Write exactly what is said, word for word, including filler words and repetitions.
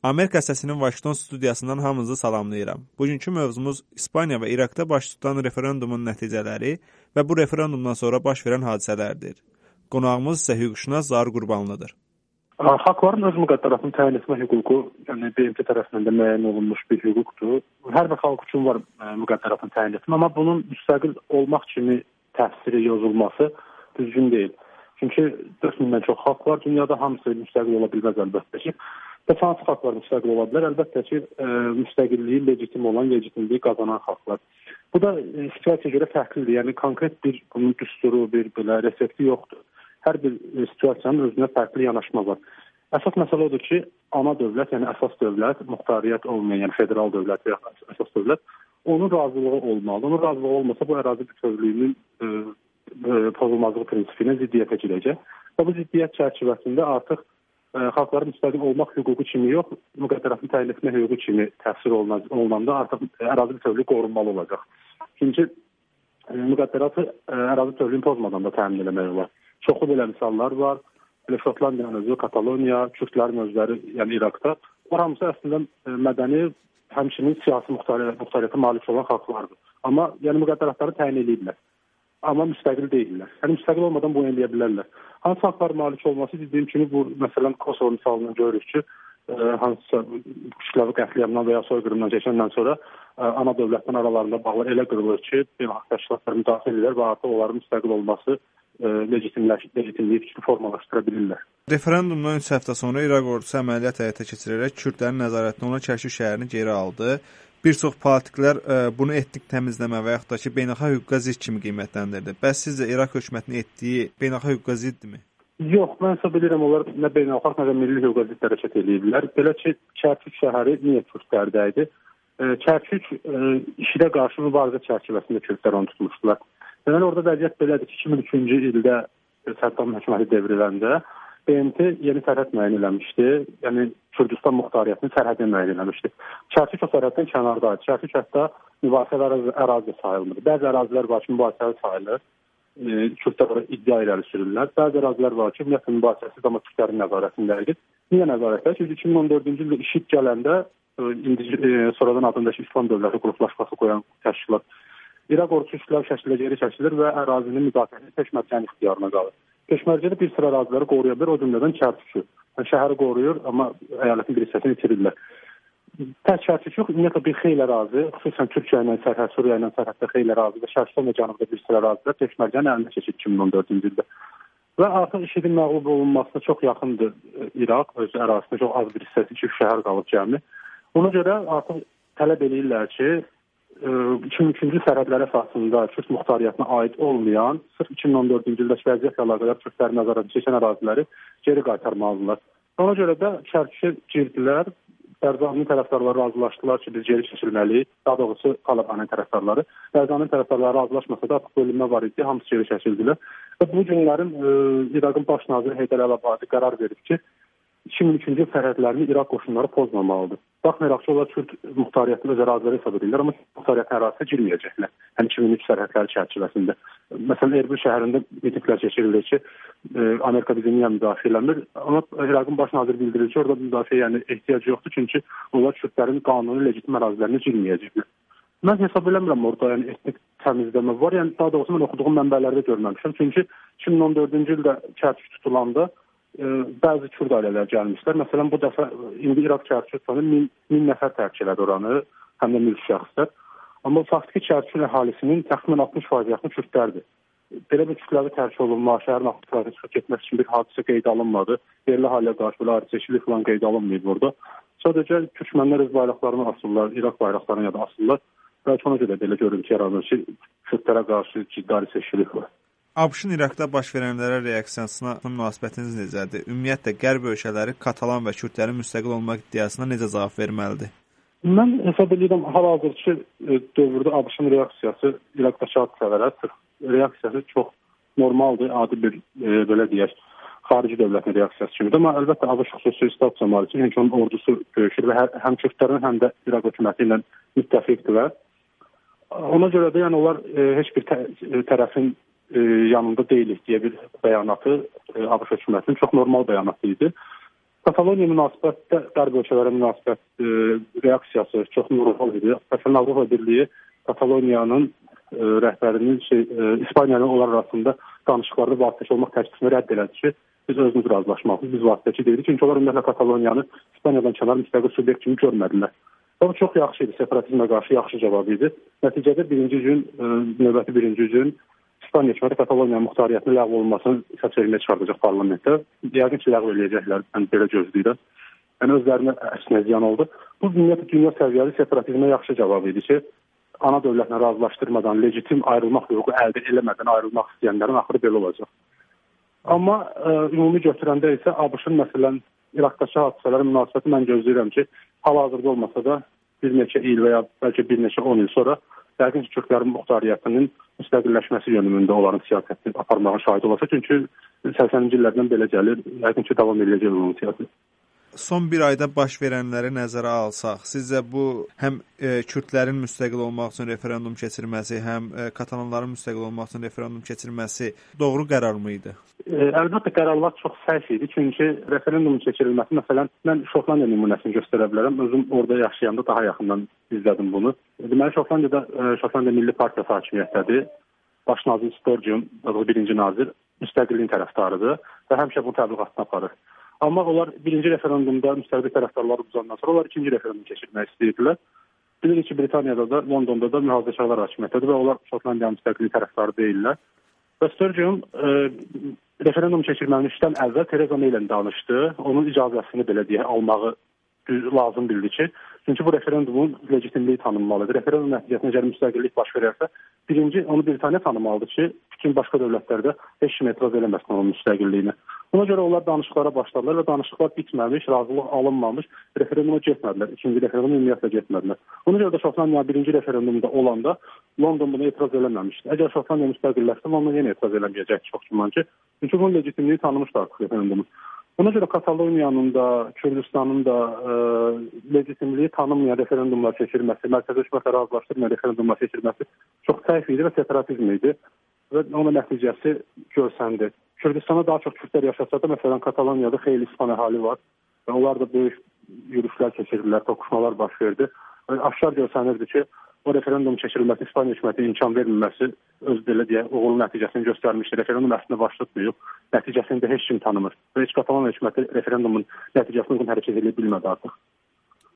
Amerika səsinin Vaşinqton studiyasından hamınızı salamlayıram. Bugünkü mövzumuz İspaniya və İraqda baş tutan referendumun nəticələri və bu referendumdan sonra baş verən hadisələrdir. Qonağımız isə hüquqşünas Zaur Qurbanlıdır. Xalqların öz müqəddəratını təyin etmə hüququ, yəni B M T tərəfindən də müəyyən olunmuş bir hüquqdur. Hər bir xalq üçün var müqəddəratını təyin etmə, amma bunun müstəqil olmaq kimi təfsiri yazılması düzgün deyil. Çünki dörd mindən çox xalq var, dünyada hamısı müstəqil ola bilməz əlbəttə ki. Və hansı xalqlar müstəqil ola bilər? Əlbəttə ki, e, müstəqilliyi legitim olan, legitimliyi qazanan xalqlar. Bu da e, situasiyaya görə fərqlidir. Yəni konkret bir bunun düsturu, bir belə resepti yoxdur. Hər bir e, situasiyanın özünə fərqli yanaşma var. Əsas məsələ odur ki, ana dövlət, yəni əsas dövlət, muxtariyyət olmayan, yəni federal dövlət və əsas dövlət, onun razılığı olmalı. Onun razılığı olmasa bu ərazi bütövlüyünün e, e, pozulmazlığı prinsipinə ziddiyyətə girəcək. Və bu ziddiyyət çərçivəsində artıq xalqların müstəqil olmaq hüququ kimi yox, müqəddəratını təyin etmə hüququ kimi təfsir olunanda artıq ərazi bütövlüyü qorunmalı olacaq. İkinci, müqəddəratı ərazi bütövlüyünü pozmadan da təmin etmək olar. Çoxlu belə misallar var. Şotlandiyanın özü, Kataloniya, Kürtlərin özləri, yəni İraqda. Bu hamısı əslində mədəni, həmçinin siyasi muxtariyyətə malik olan xalqlardır. Amma yəni müqəddəratları təyin edirlər. Amma müstəqil deyirlər. Yəni müstəqil olmadan bunu eləyə bilərlər. Hansı haqlar malik olması dediyim kimi bu məsələn Kosovo misalından görürük ki, e, hansısa kütləvi qətliamdan və ya soyqırımdan keçəndən sonra e, ana dövlətdən aralarında bağlar elə qırılır ki, beynəlxalq təşkilatlar müdafiə edirlər və artıq onların müstəqil olması e, legitimliyi fikri formalaşdıra bilirlər. Referendumdan üç həftə sonra İraq ordusu əməliyyat həyata keçirərək Kürdlərin nəzarətində olan Kərkük şəhərini geri aldı. Bir çox politiklər e, bunu etnik təmizləmə və yaxud da ki, beynəlxalq hüquqa zidd kimi qiymətləndirdi. Bəs sizcə İraq hökumətinin etdiyi beynəlxalq hüquqa ziddmi? Yox, mən hesab edirəm onlar nə beynəlxalq, nə də milli hüquqa zidd hərəkət edirlər. Belə ki, Kərkük şəhəri niyə Kürdlərdə idi? E, Kərkük e, işidə qarşı mübarizə çərçivəsində Kürdlər onu tutmuşdular. Yəni orada vəziyyət belədir ki, iki min üçüncü ildə Səddam hökuməti devriləndə B M T yeni sərhəd müəyyən eləmişdi. Yəni Kürdistan muxtariyyətini sərhədini müəyyən eləmişdi. Kərkük o sərhəddən kənardaydı. Kərkük hətta mübahisəli ərazi sayılmır. Bəzi ərazilər var ki, mübahisəli sayılır. E, Kürdlər orada iddia irəli sürürlər. Bəzi ərazilər var ki, ümumiyyətlə mübahisəsiz, amma Kürdlərin nəzarətindədir. Niyə nəzarətdə? Çünki iki min on dördüncü ildə IŞİD gələndə e, indi e, sonradan adındakı İslam dövləti qruplaşması qoyan təşkilat İraq ordusu kütləvi şəkildə geri çəkilir və ərazinin müdafiəsi peşmərkənin ixtiyarına qalır. Peşmərkədə bir sıra əraziləri qoruya bilər, o cümlədən Kərkükü. Yəni, şəhəri qoruyur, amma əyalətin bir hissəsini itirirlər. Tək Kərkük yox, ümumiyyətlə bir xeyli ərazi, xüsusən Türkiyə ilə sərhəd, Suriya ilə sərhəddə xeyli ərazi və Şərqistan və Cənubda bir sıra ərazilər peşmərkənin əlinə keçir iki min on dördüncü ildə. Və artıq IŞİDin məğlub olunmasına çox yaxındır İraq, öz ərazisində çox az bir hissəsi, iki şəhər qalıb cəmi. Ona görə artıq tələb edirlər ki, iki min üçüncü sərhədlər əsasında Kürt muxtariyyətinə aid olmayan, sırf iki min on dördüncü ildə vəziyyətlə əlaqədar Kürtlərin nəzarətini çəkən əraziləri geri qaytarmalıdırlar. Ona görə də Kərkükə girdilər, Bərzaninin tərəfdarları razılaşdılar ki, biz geri çəkilməliyik, daha doğrusu Talibanın tərəfdarları. Bərzaninin tərəfdarları razılaşmasa da artıq bölünmə var idi, hamısı geri çəkildilər. Və bu günlərin e, İraqın baş naziri Heydər Əl-Abadi qərar verib ki, iki min üçüncü sərhədlərini İraq qoşunları pozmamalıdır. Baxmayaraq ki, onlar Kürt muxtariyyətini öz əraziləri hesab edirlər, amma muxtariyyətin ərazisinə girməyəcəklər. Yəni iki min üç sərhədləri çərçivəsində. Məsələn, Erbil şəhərində mitinglər keçirilir ki, e, Amerika bizi niyə müdafiə eləmir? Amma İraqın baş naziri bildirir ki, orada müdafiə yəni ehtiyac yoxdur, çünki onlar Kürtlərin qanuni legitim ərazilərinə girməyəcəklər. Mən hesab eləmirəm orada yəni etnik təmizləmə var. Yəni daha doğrusu mən oxuduğum mənbələrdə görməmişəm. Çünki iki min on dördüncü ildə Kərkük tutulanda e, bəzi Kürd ailələr gəlmişlər. Məsələn, bu dəfə indi İraq Kərkük tutanı min, min nəfər tərk elədi oranı, həm də mülk şəxslər. Amma faktiki Kərkük əhalisinin təxminən altmış faiz yaxını Kürdlərdir. Belə bir kütləvi tərk olunma, şəhərin altmış faiz çıxıb getmək üçün bir hadisə qeyd alınmadı. Yerli halə qarşı belə ayrıseçkilik falan qeyd alınmayıb burada. Sadəcə türkmənlər öz bayraqlarını asırlar, İraq bayraqlarını ya da asırlar. Bəlkə ona görə belə görüntü yaranır ki, Kürdlərə qarşı ciddi ayrıseçkilik var. ABŞ-ın İraqda baş verənlərə reaksiyasına münasibətiniz necədir? Ümumiyyətlə, Qərb ölkələri Katalan və Kürdlərin müstəqil olmaq iddiasına necə cavab verməlidir? Mən hesab edirəm, hal-hazırki dövrdə ABŞ-ın reaksiyası İraqdakı hadisələrə reaksiyası çox normaldır, adi bir e, belə deyək, xarici dövlətin reaksiyası kimidir. Amma əlbəttə ABŞ xüsusi statusa malikdir, çünki onun ordusu döyüşür və həm Kürdlərin, həm də İraq hökuməti ilə müttəfiqdirlər. Ona görə də yəni onlar e, heç bir tə, tərəfin e, yanında deyilik deyə bir bəyanatı e, ABŞ hökumətinin çox normal bəyanatı idi. Kataloniya münasibətdə qərb ölkələrə münasibət e, reaksiyası çox normal idi. Məsələn, Avropa Birliyi Kataloniyanın e, rəhbərinin şey, e, İspaniyanın onlar arasında danışıqlarda vasitəçi olmaq təklifini rədd elədi ki, biz özümüz razılaşmalıyıq, biz vasitəçi deyilik. Çünki onlar ümumiyyətlə Kataloniyanı İspaniyadan kənar müstəqil subyekt kimi görmədilər. Bu çox yaxşı idi, separatizmə qarşı yaxşı cavab idi. Nəticədə birinci gün, e, növbəti birinci gün İspaniya hökuməti Kataloniya muxtariyyətinin ləğv olunmasını səs verməyə çıxardacaq parlamentdə. Yəqin ki, ləğv eləyəcəklər, mən belə gözləyirəm. Yəni, özlərinə əslində ziyan oldu. Bu, ümumiyyətlə, dünya səviyyəli separatizmə yaxşı cavab idi ki, ana dövlətlə razılaşdırmadan, legitim ayrılmaq hüququ əldə eləmədən ayrılmaq istəyənlərin axırı belə olacaq. Amma ə, ümumi götürəndə isə ABŞ-ın, məsələn, İraqdakı hadisələrin münasibəti mən gözləyirəm ki, hal-hazırda olmasa da bir neçə il və ya bəlkə bir neçə on il sonra yəqin ki, Türklərin muxtariyyətinin müstəqilləşməsi yönümündə onların siyasətini aparmağın şahidi olacaq. Çünki səksəninci illərdən belə gəlir, yəqin ki, davam edəcək onun siyasəti. Son bir ayda baş verənləri nəzərə alsaq, sizcə bu həm e, Kürdlərin müstəqil olmaq üçün referendum keçirməsi, həm e, Katalanların müstəqil olmaq üçün referendum keçirməsi doğru qərar mı idi? E, əlbəttə, qərarlar çox səhv idi. Çünki referendumun keçirilməsi, məsələn, mən Şotlandiya nümunəsini göstərə bilərəm. Özüm orada yaşayanda daha yaxından izlədim bunu. Deməli, Şotlandiyada e, Şotlandiya Milli Partiyası hakimiyyətdədir. Baş nazir Sturgeon, birinci nazir, müstəqilliyin tərəfdarıdır və həmişə bu təbliğatını aparır. Amma onlar birinci referendumda müstəqil tərəfdarları uzandan sonra onlar ikinci referendum keçirmək istəyirdilər. Bilirik ki, Britaniyada da, Londonda da mühafizəkarlar hakimiyyətdədir və onlar Şotlandiyanın müstəqilliyi tərəfdarı deyirlər. Və Sturgeon e, referendum keçirməmişdən əvvəl Theresa May ilə danışdı. Onun icazəsini belə deyə almağı lazım bildi ki, çünki bu referendumun legitimliyi tanınmalıdır. Referendum nəticəsində əgər müstəqillik baş verərsə, birinci onu Britaniya tanımalıdır ki, bütün başqa dövlətlərdə heç kim etiraz eləməsin onun müstəqilliyinə. Buna görə onlar danışıqlara başladılar və danışıqlar bitməmiş, razılıq alınmamış, referenduma getmədilər. İkinci referendum ümumiyyətlə getmədilər. Ona görə də Şotlandiya birinci referendumda olanda London buna etiraz eləməmişdi. Əgər Şotlandiya müstəqilləşsə, London yenə etiraz eləməyəcək çox güman ki. Çünki bunun legitimliyi tanımışdı artıq referendumun. Ona görə Kataloniyanın da, Kürdistanın da e, legitimliyi tanınmayan referendumlar keçirməsi, mərkəzi hökumətlə razılaşdırmayan referendumlar keçirməsi çox səhv idi və separatizm idi və onun nəticəsi görsəndi. Kürdistanda daha çox kürdlər yaşasa da, məsələn, Kataloniyada xeyli İspan əhali var və onlar da böyük yürüyüşlər keçirdilər, toqquşmalar baş verdi. Aşkar görsənirdi ki, o referendum keçirilməsi İspaniya hökuməti imkan verməməsi öz belə deyə uğurlu nəticəsini göstərmişdi. Referendum əslində baş tutmayıb, nəticəsini də heç kim tanımır. Və heç Kataloniya hökuməti referendumun nəticəsini uyğun hərəkət edə bilmədi artıq.